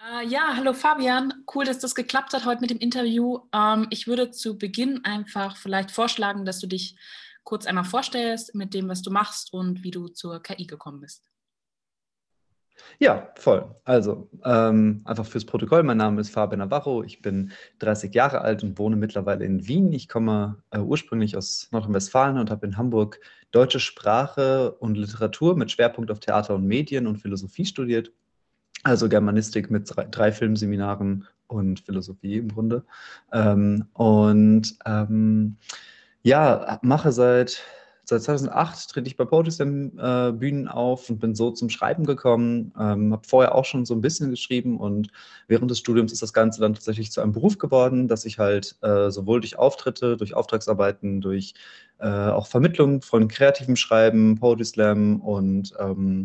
Ja, hallo Fabian. Cool, dass das geklappt hat heute mit dem Interview. Ich würde zu Beginn einfach vielleicht vorschlagen, dass du dich kurz einmal vorstellst mit dem, was du machst und wie du zur KI gekommen bist. Ja, voll. Also, einfach fürs Protokoll, mein Name ist Fabian Navarro, ich bin 30 Jahre alt und wohne mittlerweile in Wien. Ich komme ursprünglich aus Nordrhein-Westfalen und habe in Hamburg deutsche Sprache und Literatur mit Schwerpunkt auf Theater und Medien und Philosophie studiert. Also Germanistik mit drei Filmseminaren und Philosophie im Grunde. Ja, mache seit 2008 trete ich bei Poetry Slam Bühnen auf und bin so zum Schreiben gekommen. Habe vorher auch schon so ein bisschen geschrieben und während des Studiums ist das Ganze dann tatsächlich zu einem Beruf geworden, dass ich halt sowohl durch Auftritte, durch Auftragsarbeiten, durch auch Vermittlung von kreativem Schreiben, Poetry Slam und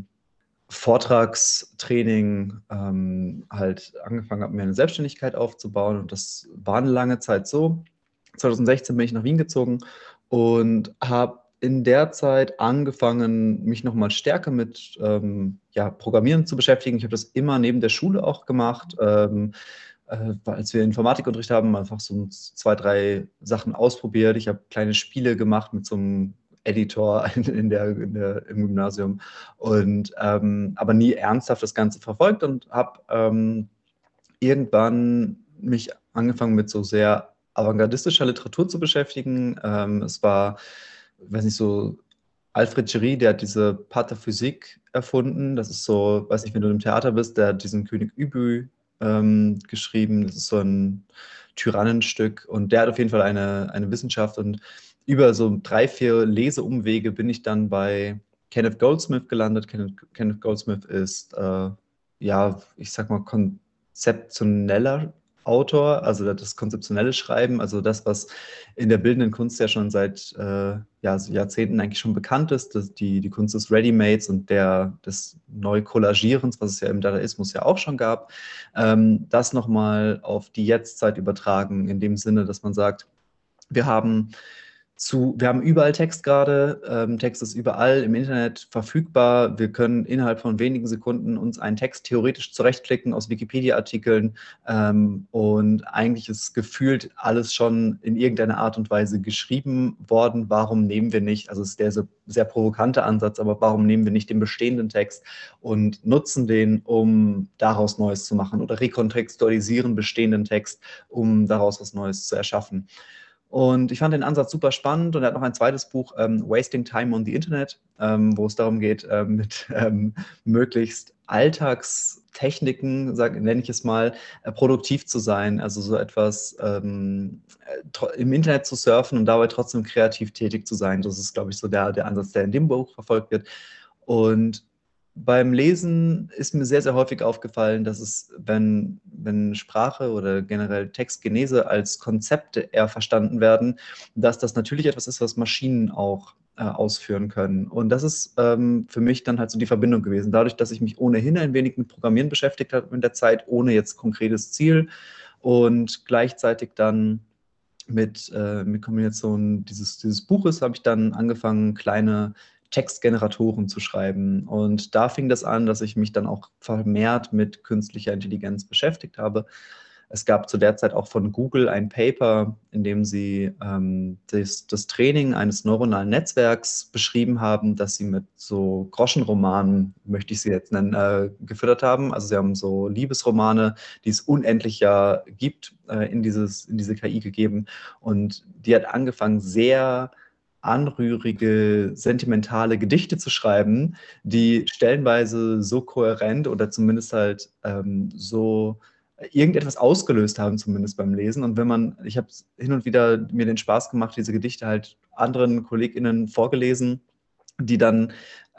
Vortragstraining halt angefangen habe, mir eine Selbstständigkeit aufzubauen. Und das war eine lange Zeit so. 2016 bin ich nach Wien gezogen und habe in der Zeit angefangen, mich nochmal stärker mit ja, Programmieren zu beschäftigen. Ich habe das immer neben der Schule auch gemacht. Als wir Informatikunterricht haben, einfach so zwei, drei Sachen ausprobiert. Ich habe kleine Spiele gemacht mit so einem Editor im Gymnasium und aber nie ernsthaft das Ganze verfolgt und habe irgendwann mich angefangen mit so sehr avantgardistischer Literatur zu beschäftigen. Es war, weiß nicht, so Alfred Jarry, der hat diese Pataphysik erfunden. Das ist so, weiß nicht, wenn du im Theater bist, der hat diesen König Übü geschrieben. Das ist so ein Tyrannenstück und der hat auf jeden Fall eine Wissenschaft und über so drei, vier Leseumwege bin ich dann bei Kenneth Goldsmith gelandet. Kenneth Goldsmith ist, ja, ich sag mal, konzeptioneller Autor, also das konzeptionelle Schreiben, also das, was in der bildenden Kunst ja schon seit ja, so Jahrzehnten eigentlich schon bekannt ist, die Kunst des Readymates und des Neukollagierens, was es ja im Dadaismus ja auch schon gab, das nochmal auf die Jetztzeit übertragen, in dem Sinne, dass man sagt, wir haben wir haben überall Text gerade. Text ist überall im Internet verfügbar. Wir können innerhalb von wenigen Sekunden uns einen Text theoretisch zurechtklicken aus Wikipedia-Artikeln. Und eigentlich ist gefühlt alles schon in irgendeiner Art und Weise geschrieben worden. Warum nehmen wir nicht, also es ist der so sehr provokante Ansatz, aber warum nehmen wir nicht den bestehenden Text und nutzen den, um daraus Neues zu machen oder rekontextualisieren bestehenden Text, um daraus was Neues zu erschaffen. Und ich fand den Ansatz super spannend und er hat noch ein zweites Buch, Wasting Time on the Internet, wo es darum geht, mit möglichst Alltagstechniken, nenne ich es mal, produktiv zu sein. Also so etwas im Internet zu surfen und dabei trotzdem kreativ tätig zu sein. Das ist, glaube ich, so der Ansatz, der in dem Buch verfolgt wird. Und beim Lesen ist mir sehr, sehr häufig aufgefallen, dass es, wenn Sprache oder generell Textgenese als Konzepte eher verstanden werden, dass das natürlich etwas ist, was Maschinen auch ausführen können. Und das ist für mich dann halt so die Verbindung gewesen. Dadurch, dass ich mich ohnehin ein wenig mit Programmieren beschäftigt habe in der Zeit, ohne jetzt konkretes Ziel und gleichzeitig dann mit Kombination dieses Buches habe ich dann angefangen, kleine Textgeneratoren zu schreiben. Und da fing das an, dass ich mich dann auch vermehrt mit künstlicher Intelligenz beschäftigt habe. Es gab zu der Zeit auch von Google ein Paper, in dem sie das Training eines neuronalen Netzwerks beschrieben haben, das sie mit so Groschenromanen, möchte ich sie jetzt nennen, gefüttert haben. Also sie haben so Liebesromane, die es unendlich ja gibt, in diese KI gegeben. Und die hat angefangen, sehr anrührige, sentimentale Gedichte zu schreiben, die stellenweise so kohärent oder zumindest halt so irgendetwas ausgelöst haben, zumindest beim Lesen. Und ich habe hin und wieder mir den Spaß gemacht, diese Gedichte halt anderen KollegInnen vorgelesen, die dann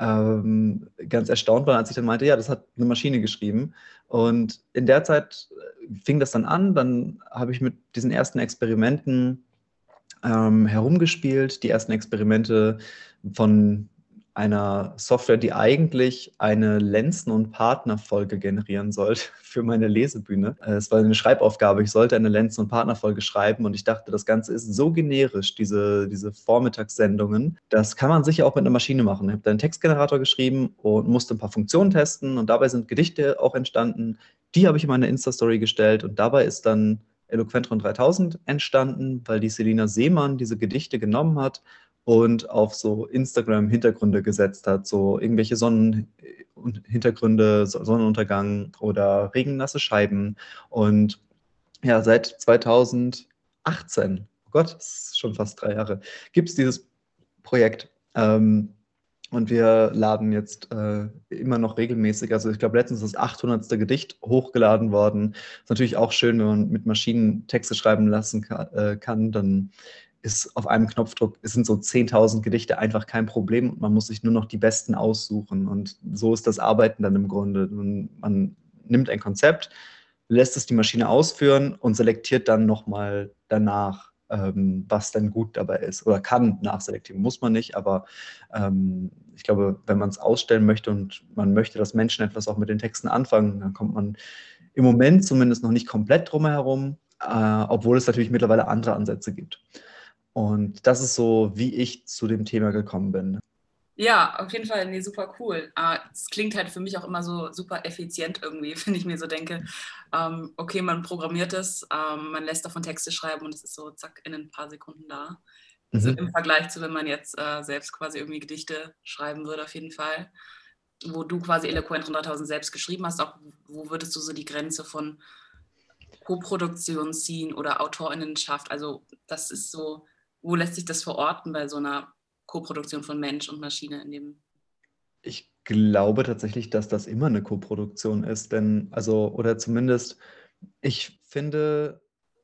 ganz erstaunt waren, als ich dann meinte, ja, das hat eine Maschine geschrieben. Und in der Zeit fing das dann an, dann habe ich mit diesen ersten Experimenten herumgespielt, die ersten Experimente von einer Software, die eigentlich eine Lenzen- und Partnerfolge generieren sollte für meine Lesebühne. Es war eine Schreibaufgabe, ich sollte eine Lenzen- und Partnerfolge schreiben und ich dachte, das Ganze ist so generisch, diese Vormittagssendungen, das kann man sicher auch mit einer Maschine machen. Ich habe da einen Textgenerator geschrieben und musste ein paar Funktionen testen und dabei sind Gedichte auch entstanden. Die habe ich in meine Insta-Story gestellt und dabei ist dann Eloquentron 3000 entstanden, weil die Selina Seemann diese Gedichte genommen hat und auf so Instagram-Hintergründe gesetzt hat, so irgendwelche Sonnenhintergründe, Sonnenuntergang oder regennasse Scheiben. Und ja, seit 2018, oh Gott, das ist schon fast 3 Jahre, gibt es dieses Projekt. Und wir laden jetzt immer noch regelmäßig, also ich glaube, letztens ist das 800. Gedicht hochgeladen worden. Ist natürlich auch schön, wenn man mit Maschinen Texte schreiben lassen kann, dann ist auf einem Knopfdruck, es sind so 10.000 Gedichte einfach kein Problem und man muss sich nur noch die besten aussuchen. Und so ist das Arbeiten dann im Grunde. Man nimmt ein Konzept, lässt es die Maschine ausführen und selektiert dann nochmal danach, was dann gut dabei ist. Oder kann nachselektieren, muss man nicht, aber ich glaube, wenn man es ausstellen möchte und man möchte, dass Menschen etwas auch mit den Texten anfangen, dann kommt man im Moment zumindest noch nicht komplett drum herum, obwohl es natürlich mittlerweile andere Ansätze gibt. Und das ist so, wie ich zu dem Thema gekommen bin. Ja, auf jeden Fall, nee, super cool. Es klingt halt für mich auch immer so super effizient irgendwie, wenn ich mir so denke, okay, man programmiert es, man lässt davon Texte schreiben und es ist so zack in ein paar Sekunden da. Also im Vergleich zu, wenn man jetzt selbst quasi irgendwie Gedichte schreiben würde, auf jeden Fall. Wo du quasi Eloquentron 3000 selbst geschrieben hast, auch wo würdest du so die Grenze von Co-Produktion ziehen oder AutorInnenschaft? Also das ist so, wo lässt sich das verorten bei so einer Co-Produktion von Mensch und Maschine in dem? Ich glaube tatsächlich, dass das immer eine Koproduktion ist, denn, also, oder zumindest, ich finde,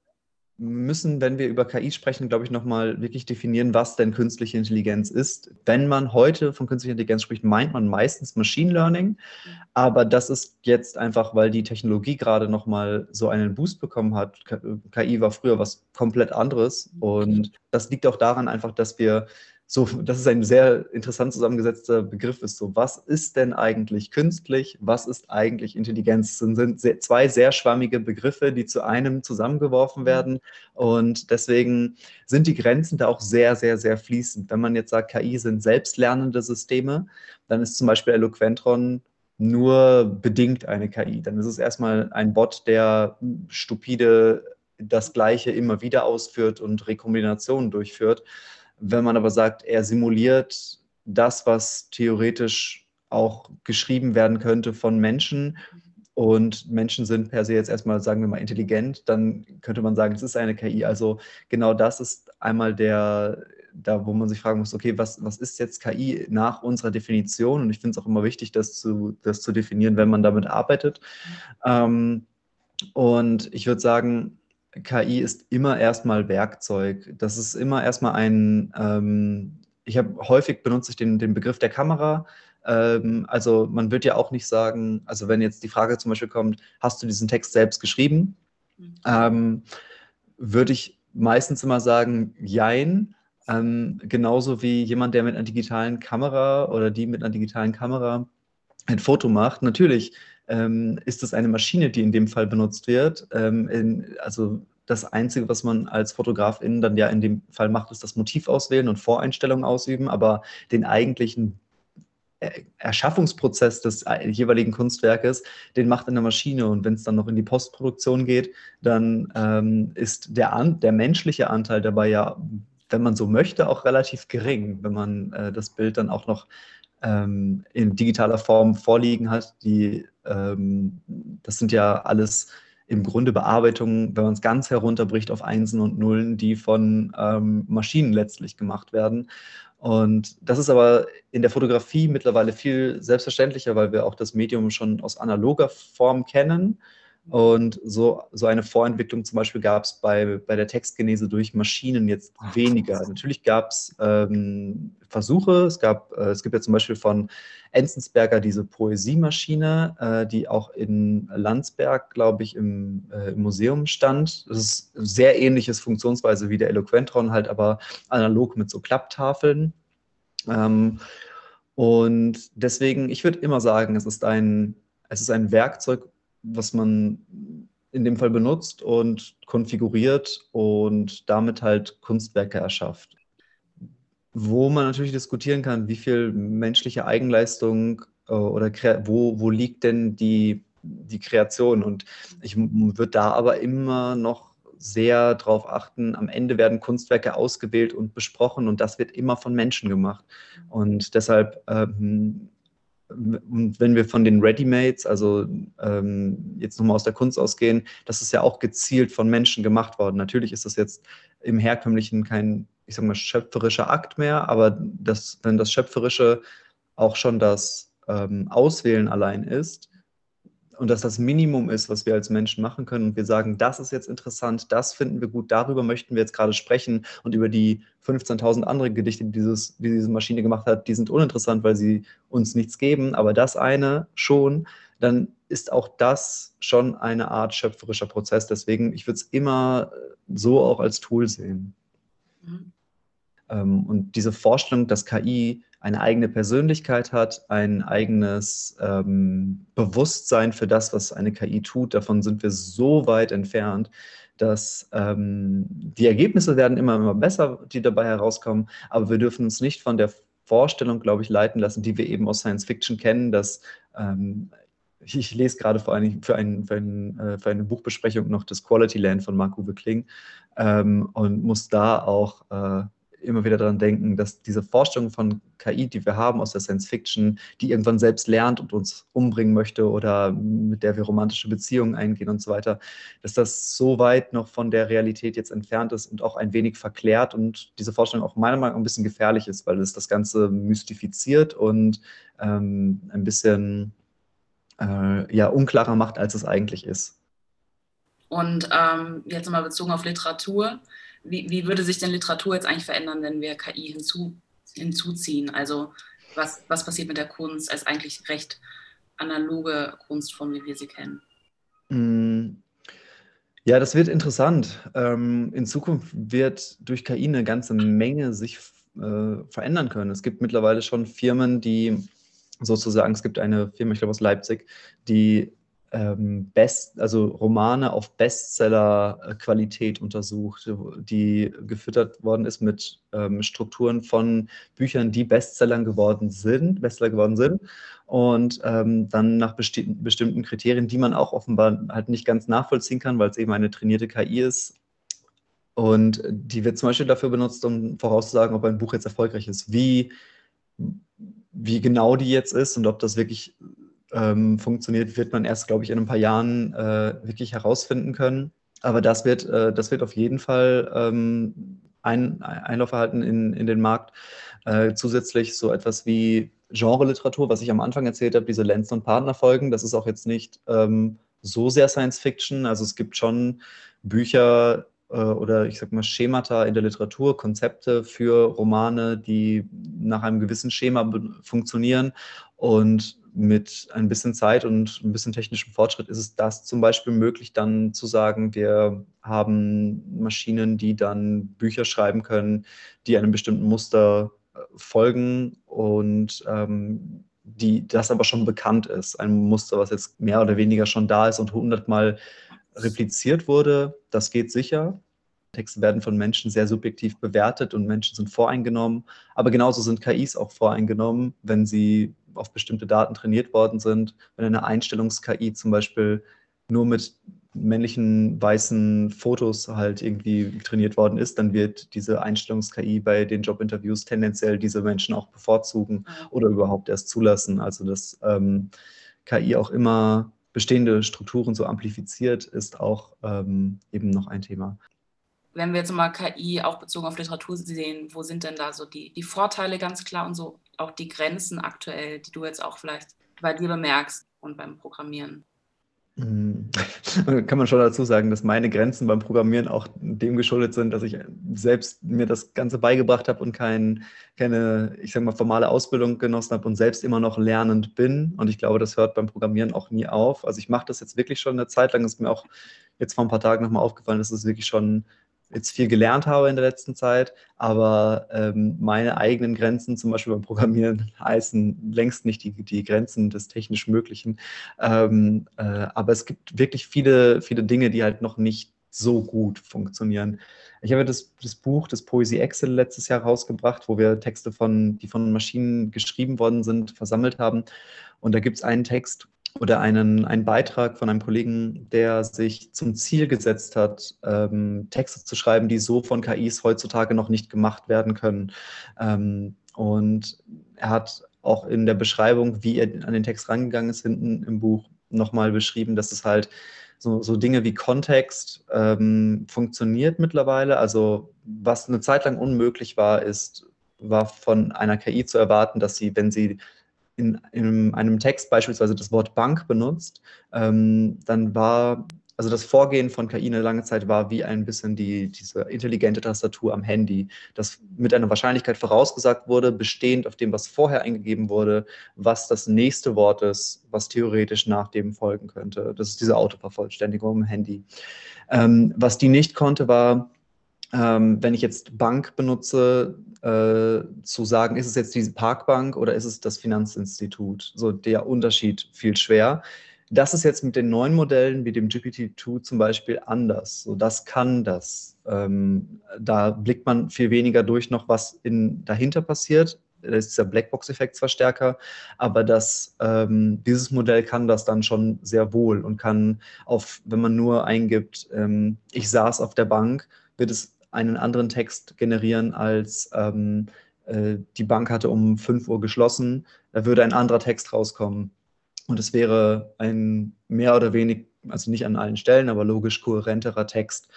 müssen, wenn wir über KI sprechen, glaube ich, nochmal wirklich definieren, was denn künstliche Intelligenz ist. Wenn man heute von künstlicher Intelligenz spricht, meint man meistens Machine Learning, aber das ist jetzt einfach, weil die Technologie gerade nochmal so einen Boost bekommen hat. KI war früher was komplett anderes und das liegt auch daran einfach, dass wir so, dass es ein sehr interessant zusammengesetzter Begriff ist. So, was ist denn eigentlich künstlich? Was ist eigentlich Intelligenz? Das sind zwei sehr schwammige Begriffe, die zu einem zusammengeworfen werden. Und deswegen sind die Grenzen da auch sehr, sehr, sehr fließend. Wenn man jetzt sagt, KI sind selbstlernende Systeme, dann ist zum Beispiel Eloquentron nur bedingt eine KI. Dann ist es erstmal ein Bot, der stupide das Gleiche immer wieder ausführt und Rekombinationen durchführt. Wenn man aber sagt, er simuliert das, was theoretisch auch geschrieben werden könnte von Menschen und Menschen sind per se jetzt erstmal, sagen wir mal, intelligent, dann könnte man sagen, es ist eine KI. Also genau das ist einmal da wo man sich fragen muss, okay, was ist jetzt KI nach unserer Definition? Und ich finde es auch immer wichtig, das zu definieren, wenn man damit arbeitet. Und ich würde sagen, KI ist immer erstmal Werkzeug. Das ist immer erstmal ich habe häufig benutze ich den Begriff der Kamera. Also man wird ja auch nicht sagen, also wenn jetzt die Frage zum Beispiel kommt, hast du diesen Text selbst geschrieben? Würde ich meistens immer sagen, jein. Genauso wie jemand, der mit einer digitalen Kamera oder die mit einer digitalen Kamera ein Foto macht. Natürlich ist es eine Maschine, die in dem Fall benutzt wird. Also das Einzige, was man als Fotografin dann ja in dem Fall macht, ist das Motiv auswählen und Voreinstellungen ausüben, aber den eigentlichen Erschaffungsprozess des jeweiligen Kunstwerkes, den macht eine Maschine. Und wenn es dann noch in die Postproduktion geht, dann ist der menschliche Anteil dabei ja, wenn man so möchte, auch relativ gering, wenn man das Bild dann auch noch in digitaler Form vorliegen hat. Das sind ja alles im Grunde Bearbeitungen, wenn man es ganz herunterbricht auf Einsen und Nullen, die von Maschinen letztlich gemacht werden. Und das ist aber in der Fotografie mittlerweile viel selbstverständlicher, weil wir auch das Medium schon aus analoger Form kennen. Und so eine Vorentwicklung zum Beispiel gab es bei der Textgenese durch Maschinen jetzt weniger. Natürlich gab es Versuche. Es gibt ja zum Beispiel von Enzensberger diese Poesiemaschine, die auch in Landsberg, glaube ich, im Museum stand. Das ist eine sehr ähnliches Funktionsweise wie der Eloquentron, halt aber analog mit so Klapptafeln. Und deswegen, ich würde immer sagen, es ist ein Werkzeug, was man in dem Fall benutzt und konfiguriert und damit halt Kunstwerke erschafft. Wo man natürlich diskutieren kann, wie viel menschliche Eigenleistung oder wo liegt denn die Kreation? Und ich würde da aber immer noch sehr darauf achten, am Ende werden Kunstwerke ausgewählt und besprochen und das wird immer von Menschen gemacht. Und deshalb, und wenn wir von den Readymates, also jetzt nochmal aus der Kunst ausgehen, das ist ja auch gezielt von Menschen gemacht worden. Natürlich ist das jetzt im Herkömmlichen kein, ich sag mal, schöpferischer Akt mehr, aber wenn das Schöpferische auch schon das Auswählen allein ist, und dass das Minimum ist, was wir als Menschen machen können und wir sagen, das ist jetzt interessant, das finden wir gut, darüber möchten wir jetzt gerade sprechen und über die 15.000 andere Gedichte, die diese Maschine gemacht hat, die sind uninteressant, weil sie uns nichts geben, aber das eine schon, dann ist auch das schon eine Art schöpferischer Prozess. Deswegen, ich würde es immer so auch als Tool sehen. Mhm. Und diese Vorstellung, dass KI eine eigene Persönlichkeit hat, ein eigenes Bewusstsein für das, was eine KI tut, davon sind wir so weit entfernt, dass die Ergebnisse werden immer besser, die dabei herauskommen, aber wir dürfen uns nicht von der Vorstellung, glaube ich, leiten lassen, die wir eben aus Science Fiction kennen, dass ich lese gerade vor allem für eine Buchbesprechung noch das Quality Land von Marc-Uwe Kling und muss da auch immer wieder daran denken, dass diese Vorstellung von KI, die wir haben aus der Science Fiction, die irgendwann selbst lernt und uns umbringen möchte oder mit der wir romantische Beziehungen eingehen und so weiter, dass das so weit noch von der Realität jetzt entfernt ist und auch ein wenig verklärt und diese Vorstellung auch meiner Meinung nach ein bisschen gefährlich ist, weil es das Ganze mystifiziert und ein bisschen unklarer macht, als es eigentlich ist. Und jetzt mal bezogen auf Literatur, wie würde sich denn Literatur jetzt eigentlich verändern, wenn wir KI hinzuziehen? Also was passiert mit der Kunst als eigentlich recht analoge Kunstform, wie wir sie kennen? Ja, das wird interessant. In Zukunft wird durch KI eine ganze Menge sich verändern können. Es gibt mittlerweile schon Firmen, die sozusagen, es gibt eine Firma, ich glaube aus Leipzig, die also Romane auf Bestseller-Qualität untersucht, die gefüttert worden ist mit Strukturen von Büchern, die Bestseller geworden sind und dann nach bestimmten Kriterien, die man auch offenbar halt nicht ganz nachvollziehen kann, weil es eben eine trainierte KI ist. Und die wird zum Beispiel dafür benutzt, um vorauszusagen, ob ein Buch jetzt erfolgreich ist. Wie genau die jetzt ist und ob das wirklich funktioniert, wird man erst, glaube ich, in ein paar Jahren wirklich herausfinden können. Aber das wird auf jeden Fall Einlauf erhalten in den Markt. Zusätzlich so etwas wie Genre-Literatur, was ich am Anfang erzählt habe, diese Lenz- und Partnerfolgen, das ist auch jetzt nicht so sehr Science-Fiction. Also es gibt schon Bücher oder ich sag mal Schemata in der Literatur, Konzepte für Romane, die nach einem gewissen Schema funktionieren und mit ein bisschen Zeit und ein bisschen technischem Fortschritt ist es das zum Beispiel möglich, dann zu sagen, wir haben Maschinen, die dann Bücher schreiben können, die einem bestimmten Muster folgen und das aber schon bekannt ist. Ein Muster, was jetzt mehr oder weniger schon da ist und 100-mal repliziert wurde. Das geht sicher. Texte werden von Menschen sehr subjektiv bewertet und Menschen sind voreingenommen. Aber genauso sind KIs auch voreingenommen, wenn sie auf bestimmte Daten trainiert worden sind. Wenn eine Einstellungs-KI zum Beispiel nur mit männlichen weißen Fotos halt irgendwie trainiert worden ist, dann wird diese Einstellungs-KI bei den Jobinterviews tendenziell diese Menschen auch bevorzugen oder überhaupt erst zulassen. Also dass KI auch immer bestehende Strukturen so amplifiziert, ist auch eben noch ein Thema. Wenn wir jetzt mal KI auch bezogen auf Literatur sehen, wo sind denn da so die Vorteile ganz klar und so auch die Grenzen aktuell, die du jetzt auch vielleicht bei dir bemerkst und beim Programmieren? Kann man schon dazu sagen, dass meine Grenzen beim Programmieren auch dem geschuldet sind, dass ich selbst mir das Ganze beigebracht habe und keine, ich sag mal, formale Ausbildung genossen habe und selbst immer noch lernend bin. Und ich glaube, das hört beim Programmieren auch nie auf. Also ich mache das jetzt wirklich schon eine Zeit lang. Ist mir auch jetzt vor ein paar Tagen nochmal aufgefallen, dass es wirklich schon jetzt viel gelernt habe in der letzten Zeit, aber meine eigenen Grenzen, zum Beispiel beim Programmieren, heißen längst nicht die Grenzen des technisch Möglichen. Aber es gibt wirklich viele, viele Dinge, die halt noch nicht so gut funktionieren. Ich habe das Buch, das Poesie Excel, letztes Jahr rausgebracht, wo wir Texte die von Maschinen geschrieben worden sind, versammelt haben. Und da gibt es einen Text oder einen Beitrag von einem Kollegen, der sich zum Ziel gesetzt hat, Texte zu schreiben, die so von KIs heutzutage noch nicht gemacht werden können. Und er hat auch in der Beschreibung, wie er an den Text rangegangen ist, hinten im Buch nochmal beschrieben, dass es halt so Dinge wie Kontext funktioniert mittlerweile. Also was eine Zeit lang unmöglich war von einer KI zu erwarten, dass sie, wenn sie in einem Text beispielsweise das Wort Bank benutzt, dann war, also das Vorgehen von KI eine lange Zeit war wie ein bisschen diese intelligente Tastatur am Handy, das mit einer Wahrscheinlichkeit vorausgesagt wurde, bestehend auf dem, was vorher eingegeben wurde, was das nächste Wort ist, was theoretisch nach dem folgen könnte. Das ist diese Autovervollständigung im Handy. Was die nicht konnte, war, wenn ich jetzt Bank benutze, zu sagen, ist es jetzt diese Parkbank oder ist es das Finanzinstitut? So der Unterschied fiel schwer. Das ist jetzt mit den neuen Modellen, wie dem GPT-2 zum Beispiel, anders. So, das kann das. Da blickt man viel weniger durch noch, was dahinter passiert. Das ist dieser Blackbox-Effekt zwar stärker, aber dieses Modell kann das dann schon sehr wohl und kann wenn man nur eingibt, ich saß auf der Bank, wird es einen anderen Text generieren als die Bank hatte um 5 Uhr geschlossen, da würde ein anderer Text rauskommen. Und es wäre ein mehr oder weniger, also nicht an allen Stellen, aber logisch kohärenterer Text.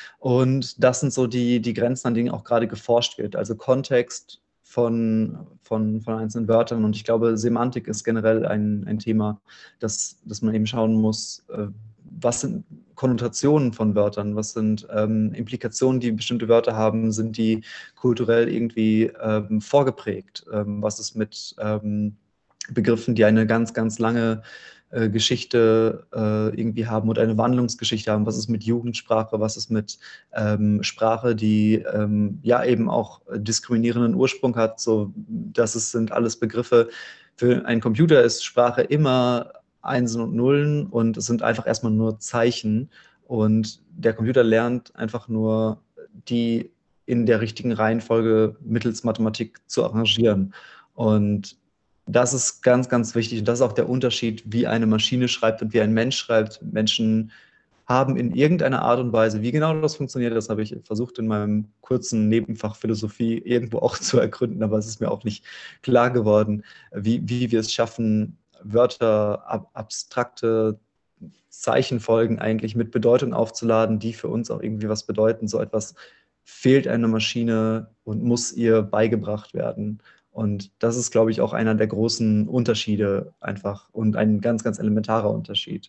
Und das sind so die Grenzen, an denen auch gerade geforscht wird. Also Kontext von einzelnen Wörtern. Und ich glaube, Semantik ist generell ein Thema, dass man eben schauen muss, was sind Konnotationen von Wörtern, was sind Implikationen, die bestimmte Wörter haben, sind die kulturell irgendwie vorgeprägt, was ist mit Begriffen, die eine ganz, ganz lange Geschichte irgendwie haben und eine Wandlungsgeschichte haben. Was ist mit Jugendsprache? Was ist mit Sprache, die ja eben auch diskriminierenden Ursprung hat? So, sind alles Begriffe. Für einen Computer ist Sprache immer Einsen und Nullen und es sind einfach erstmal nur Zeichen. Und der Computer lernt einfach nur, die in der richtigen Reihenfolge mittels Mathematik zu arrangieren. Und das ist ganz, ganz wichtig. Und das ist auch der Unterschied, wie eine Maschine schreibt und wie ein Mensch schreibt. Menschen haben in irgendeiner Art und Weise, wie genau das funktioniert, das habe ich versucht in meinem kurzen Nebenfach Philosophie irgendwo auch zu ergründen, aber es ist mir auch nicht klar geworden, wie wir es schaffen, Wörter, abstrakte Zeichenfolgen eigentlich mit Bedeutung aufzuladen, die für uns auch irgendwie was bedeuten. So etwas fehlt einer Maschine und muss ihr beigebracht werden. Und das ist, glaube ich, auch einer der großen Unterschiede einfach und ein ganz, ganz elementarer Unterschied.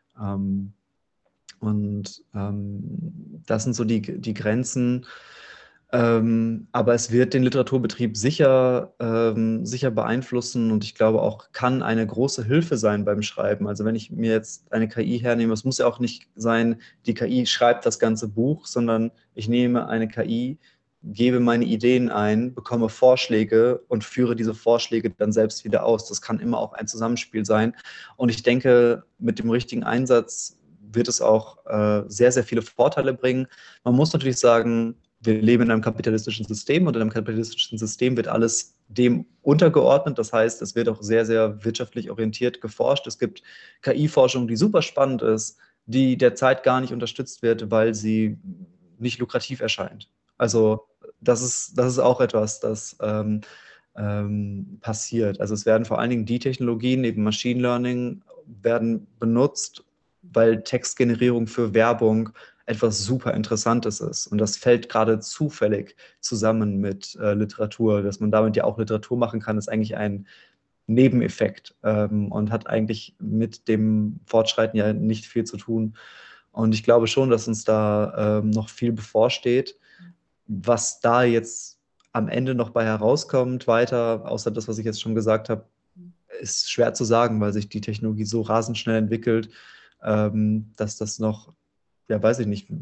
Das sind so die Grenzen. Aber es wird den Literaturbetrieb sicher beeinflussen und ich glaube auch, kann eine große Hilfe sein beim Schreiben. Also wenn ich mir jetzt eine KI hernehme, es muss ja auch nicht sein, die KI schreibt das ganze Buch, sondern ich nehme eine KI, gebe meine Ideen ein, bekomme Vorschläge und führe diese Vorschläge dann selbst wieder aus. Das kann immer auch ein Zusammenspiel sein. Und ich denke, mit dem richtigen Einsatz wird es auch sehr, sehr viele Vorteile bringen. Man muss natürlich sagen, wir leben in einem kapitalistischen System und in einem kapitalistischen System wird alles dem untergeordnet. Das heißt, es wird auch sehr, sehr wirtschaftlich orientiert geforscht. Es gibt KI-Forschung, die super spannend ist, die derzeit gar nicht unterstützt wird, weil sie nicht lukrativ erscheint. Also das ist auch etwas, das passiert. Also es werden vor allen Dingen die Technologien, eben Machine Learning, werden benutzt, weil Textgenerierung für Werbung etwas super Interessantes ist. Und das fällt gerade zufällig zusammen mit Literatur. Dass man damit ja auch Literatur machen kann, ist eigentlich ein Nebeneffekt und hat eigentlich mit dem Fortschreiten ja nicht viel zu tun. Und ich glaube schon, dass uns da noch viel bevorsteht. Was da jetzt am Ende noch bei herauskommt, weiter, außer das, was ich jetzt schon gesagt habe, ist schwer zu sagen, weil sich die Technologie so rasend schnell entwickelt, dass das noch, ja, weiß ich nicht,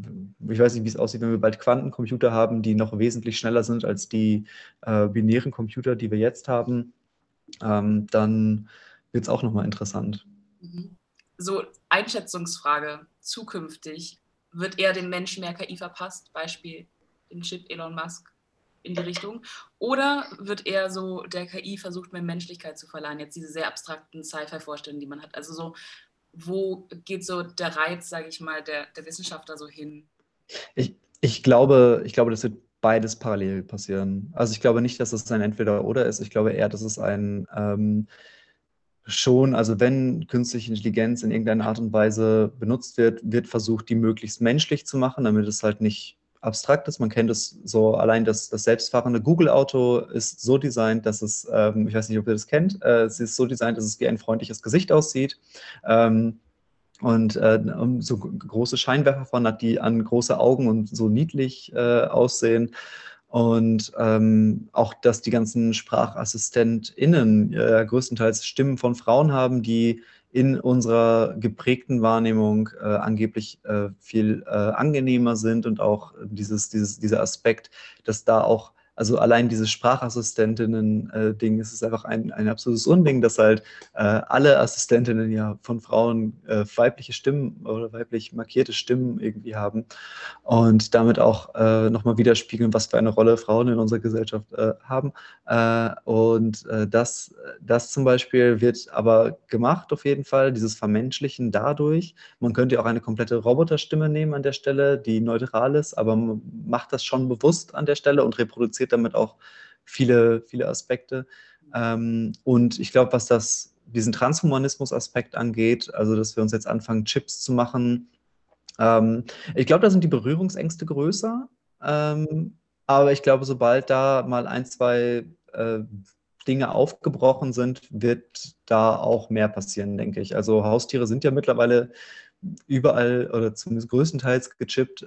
ich weiß nicht, wie es aussieht, wenn wir bald Quantencomputer haben, die noch wesentlich schneller sind als die binären Computer, die wir jetzt haben, dann wird es auch nochmal interessant. Mhm. So, Einschätzungsfrage, zukünftig, wird eher dem Menschen mehr KI verpasst, Beispiel den Chip Elon Musk in die Richtung, oder wird eher so der KI versucht, mehr Menschlichkeit zu verleihen, jetzt diese sehr abstrakten Sci-Fi-Vorstellungen, die man hat, also so, wo geht so der Reiz, sage ich mal, der Wissenschaftler so hin? Ich glaube, das wird beides parallel passieren. Also ich glaube nicht, dass es ein Entweder-Oder ist. Ich glaube eher, dass es ein schon, also wenn künstliche Intelligenz in irgendeiner Art und Weise benutzt wird, wird versucht, die möglichst menschlich zu machen, damit es halt nicht abstrakt ist. Man kennt es so, allein das selbstfahrende Google-Auto ist so designt, dass es, ich weiß nicht, ob ihr das kennt, es ist so designt, dass es wie ein freundliches Gesicht aussieht. Und so große Scheinwerfer von hat, die an große Augen und so niedlich aussehen. Und auch, dass die ganzen SprachassistentInnen größtenteils Stimmen von Frauen haben, die in unserer geprägten Wahrnehmung angeblich viel angenehmer sind und auch dieser Aspekt, dass da auch, also allein dieses Sprachassistentinnen-Ding, ist einfach ein absolutes Unding, dass halt alle Assistentinnen ja von Frauen weibliche Stimmen oder weiblich markierte Stimmen irgendwie haben und damit auch nochmal widerspiegeln, was für eine Rolle Frauen in unserer Gesellschaft haben. Das zum Beispiel wird aber gemacht auf jeden Fall, dieses Vermenschlichen dadurch. Man könnte ja auch eine komplette Roboterstimme nehmen an der Stelle, die neutral ist, aber man macht das schon bewusst an der Stelle und reproduziert damit auch viele, viele Aspekte. Und ich glaube, was diesen Transhumanismus-Aspekt angeht, also dass wir uns jetzt anfangen, Chips zu machen, ich glaube, da sind die Berührungsängste größer. Aber ich glaube, sobald da mal ein, zwei Dinge aufgebrochen sind, wird da auch mehr passieren, denke ich. Also Haustiere sind ja mittlerweile überall oder zumindest größtenteils gechippt.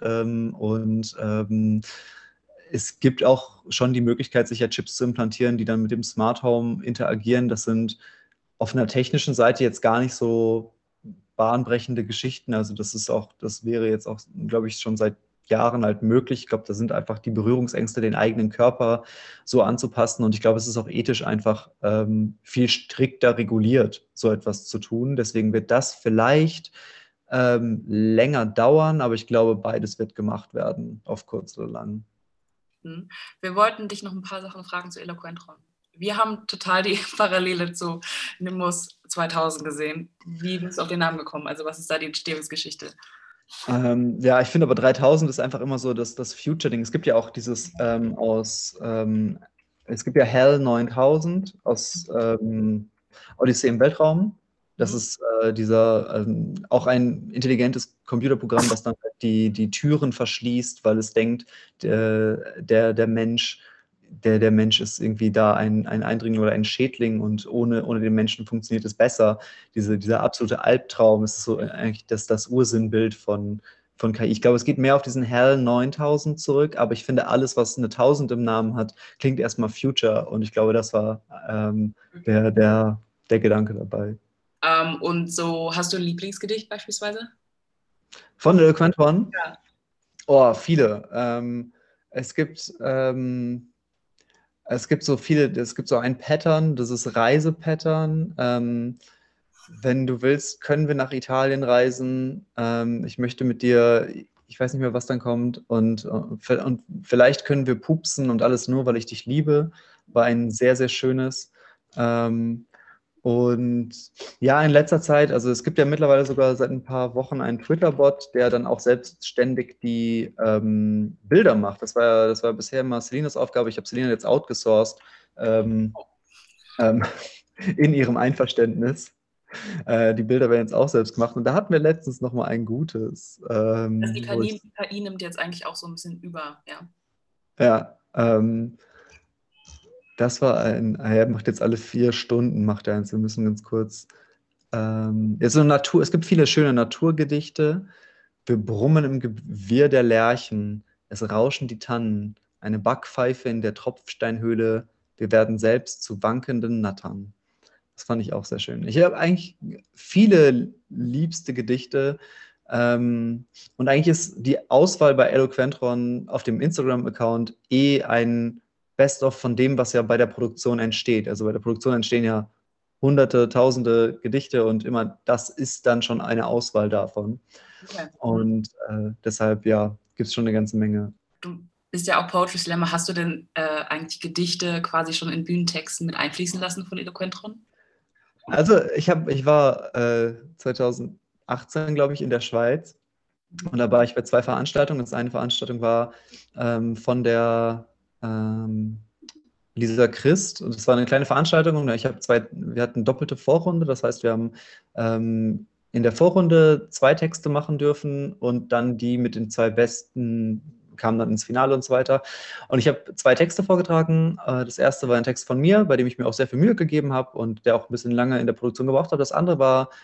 Es gibt auch schon die Möglichkeit, sich ja Chips zu implantieren, die dann mit dem Smart Home interagieren. Das sind auf einer technischen Seite jetzt gar nicht so bahnbrechende Geschichten. Also das wäre jetzt auch, glaube ich, schon seit Jahren halt möglich. Ich glaube, da sind einfach die Berührungsängste, den eigenen Körper so anzupassen. Und ich glaube, es ist auch ethisch einfach viel strikter reguliert, so etwas zu tun. Deswegen wird das vielleicht länger dauern, aber ich glaube, beides wird gemacht werden, auf kurz oder lang. Wir wollten dich noch ein paar Sachen fragen zu Eloquentron. Wir haben total die Parallele zu Nimbus 2000 gesehen. Wie bist du auf den Namen gekommen? Also was ist da die Entstehungsgeschichte? Ja, ich finde aber 3000 ist einfach immer so das Future-Ding. Es gibt ja auch dieses es gibt ja HAL 9000 aus Odyssee im Weltraum. Das ist auch ein intelligentes Computerprogramm, was dann halt die Türen verschließt, weil es denkt, der Mensch ist irgendwie da ein Eindringling oder ein Schädling und ohne den Menschen funktioniert es besser. Dieser absolute Albtraum ist so eigentlich das Ursinnbild von KI. Ich glaube, es geht mehr auf diesen HAL 9000 zurück, aber ich finde, alles, was eine 1000 im Namen hat, klingt erstmal Future und ich glaube, das war der Gedanke dabei. Und so, hast du ein Lieblingsgedicht beispielsweise? Von Eloquent One? Ja. Oh, viele. Es gibt so viele, es gibt so ein Pattern, das ist Reisepattern. Wenn du willst, können wir nach Italien reisen. Ich möchte mit dir, ich weiß nicht mehr, was dann kommt. Und vielleicht können wir pupsen und alles nur, weil ich dich liebe. War ein sehr, sehr schönes. Und ja, in letzter Zeit, also es gibt ja mittlerweile sogar seit ein paar Wochen einen Twitter-Bot, der dann auch selbstständig die Bilder macht. Das war bisher immer Selinas Aufgabe. Ich habe Selina jetzt outgesourced in ihrem Einverständnis. Die Bilder werden jetzt auch selbst gemacht. Und da hatten wir letztens noch mal ein gutes. Also die KI nimmt jetzt eigentlich auch so ein bisschen über, ja. Ja, das war er macht jetzt alle 4 Stunden, macht er eins. Wir müssen ganz kurz. Es gibt viele schöne Naturgedichte. Wir brummen im Gewirr der Lerchen. Es rauschen die Tannen. Eine Backpfeife in der Tropfsteinhöhle. Wir werden selbst zu wankenden Nattern. Das fand ich auch sehr schön. Ich habe eigentlich viele liebste Gedichte. Und eigentlich ist die Auswahl bei Eloquentron auf dem Instagram-Account ein Best-of von dem, was ja bei der Produktion entsteht. Also bei der Produktion entstehen ja Hunderte, Tausende Gedichte und immer das ist dann schon eine Auswahl davon. Okay. Und deshalb, ja, gibt es schon eine ganze Menge. Du bist ja auch Poetry Slammer. Hast du denn eigentlich Gedichte quasi schon in Bühnentexten mit einfließen lassen von Eloquentron? Also ich war 2018, glaube ich, in der Schweiz und da war ich bei 2 Veranstaltungen. Das eine Veranstaltung war von der Lisa Christ und es war eine kleine Veranstaltung und wir hatten doppelte Vorrunde, das heißt, wir haben in der Vorrunde 2 Texte machen dürfen und dann die mit den 2 besten kamen dann ins Finale und so weiter. Und ich habe 2 Texte vorgetragen. Das erste war ein Text von mir, bei dem ich mir auch sehr viel Mühe gegeben habe und der auch ein bisschen lange in der Produktion gebraucht hat. Das andere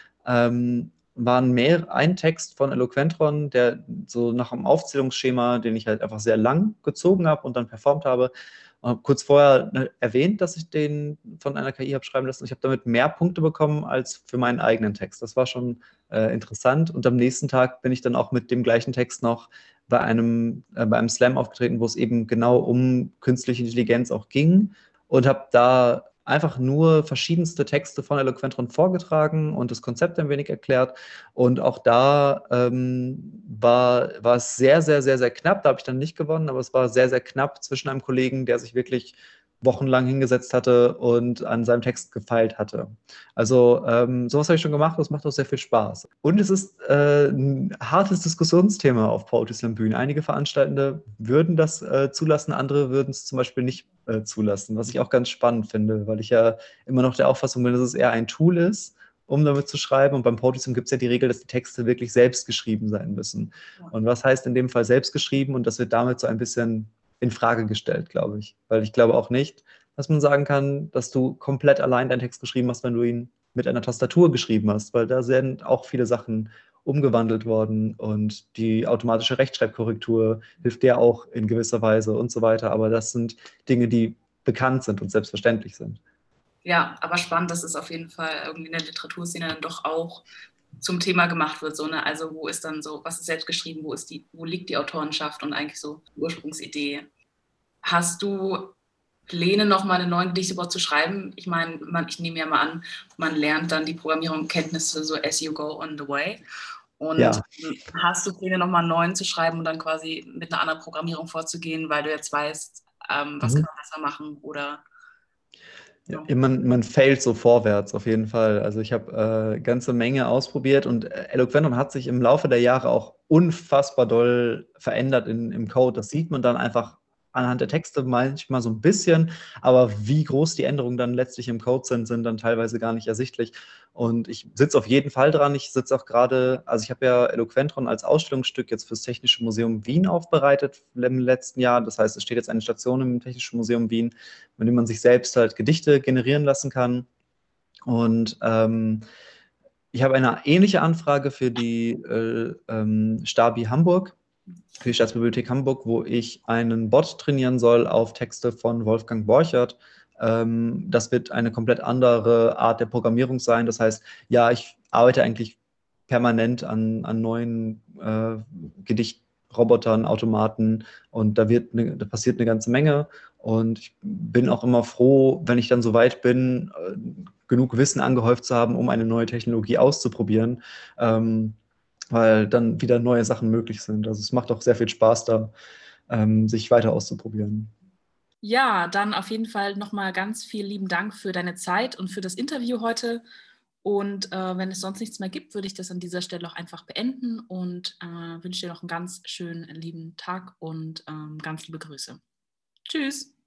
waren ein Text von Eloquentron, der so nach einem Aufzählungsschema, den ich halt einfach sehr lang gezogen habe und dann performt habe, kurz vorher erwähnt, dass ich den von einer KI habe schreiben lassen. Ich habe damit mehr Punkte bekommen als für meinen eigenen Text. Das war schon interessant. Und am nächsten Tag bin ich dann auch mit dem gleichen Text noch bei einem Slam aufgetreten, wo es eben genau um künstliche Intelligenz auch ging und habe da einfach nur verschiedenste Texte von Eloquentron vorgetragen und das Konzept ein wenig erklärt. Und auch da war es sehr, sehr, sehr, sehr knapp. Da habe ich dann nicht gewonnen, aber es war sehr, sehr knapp zwischen einem Kollegen, der sich wirklich wochenlang hingesetzt hatte und an seinem Text gefeilt hatte. Also sowas habe ich schon gemacht, das macht auch sehr viel Spaß. Und es ist ein hartes Diskussionsthema auf Poetry Slam Bühnen. Einige Veranstaltende würden das zulassen, andere würden es zum Beispiel nicht zulassen, was ich auch ganz spannend finde, weil ich ja immer noch der Auffassung bin, dass es eher ein Tool ist, um damit zu schreiben. Und beim Poetry Slam gibt es ja die Regel, dass die Texte wirklich selbst geschrieben sein müssen. Und was heißt in dem Fall selbst geschrieben? Und das wird damit so ein bisschen in Frage gestellt, glaube ich. Weil ich glaube auch nicht, dass man sagen kann, dass du komplett allein deinen Text geschrieben hast, wenn du ihn mit einer Tastatur geschrieben hast, weil da sind auch viele Sachen umgewandelt worden und die automatische Rechtschreibkorrektur hilft dir auch in gewisser Weise und so weiter. Aber das sind Dinge, die bekannt sind und selbstverständlich sind. Ja, aber spannend, dass es auf jeden Fall irgendwie in der Literaturszene dann doch auch zum Thema gemacht wird. So, ne? Also wo ist dann so, was ist selbst geschrieben, wo liegt die Autorenschaft und eigentlich so die Ursprungsidee? Hast du Pläne, nochmal eine neue Gedichte zu schreiben? Ich meine, ich nehme ja mal an, man lernt dann die Programmierung-Kenntnisse so as you go on the way. Und Ja. hast du Pläne, nochmal einen neuen zu schreiben und dann quasi mit einer anderen Programmierung vorzugehen, weil du jetzt weißt, was kann man besser machen? Oder ja, man fällt so vorwärts auf jeden Fall. Also ich habe ganze Menge ausprobiert und Eloquentron hat sich im Laufe der Jahre auch unfassbar doll verändert im Code. Das sieht man dann einfach anhand der Texte manchmal so ein bisschen, aber wie groß die Änderungen dann letztlich im Code sind dann teilweise gar nicht ersichtlich. Und ich sitze auf jeden Fall dran. Ich sitze auch gerade, also ich habe ja Eloquentron als Ausstellungsstück jetzt fürs Technische Museum Wien aufbereitet im letzten Jahr. Das heißt, es steht jetzt eine Station im Technischen Museum Wien, mit dem man sich selbst halt Gedichte generieren lassen kann. Und ich habe eine ähnliche Anfrage für die Stabi Hamburg, für die Staatsbibliothek Hamburg, wo ich einen Bot trainieren soll auf Texte von Wolfgang Borchert. Das wird eine komplett andere Art der Programmierung sein. Das heißt, ja, ich arbeite eigentlich permanent an neuen Gedichtrobotern, Automaten und da passiert eine ganze Menge. Und ich bin auch immer froh, wenn ich dann so weit bin, genug Wissen angehäuft zu haben, um eine neue Technologie auszuprobieren. Weil dann wieder neue Sachen möglich sind. Also es macht auch sehr viel Spaß, da sich weiter auszuprobieren. Ja, dann auf jeden Fall nochmal ganz vielen lieben Dank für deine Zeit und für das Interview heute. Und wenn es sonst nichts mehr gibt, würde ich das an dieser Stelle auch einfach beenden und wünsche dir noch einen ganz schönen lieben Tag und ganz liebe Grüße. Tschüss.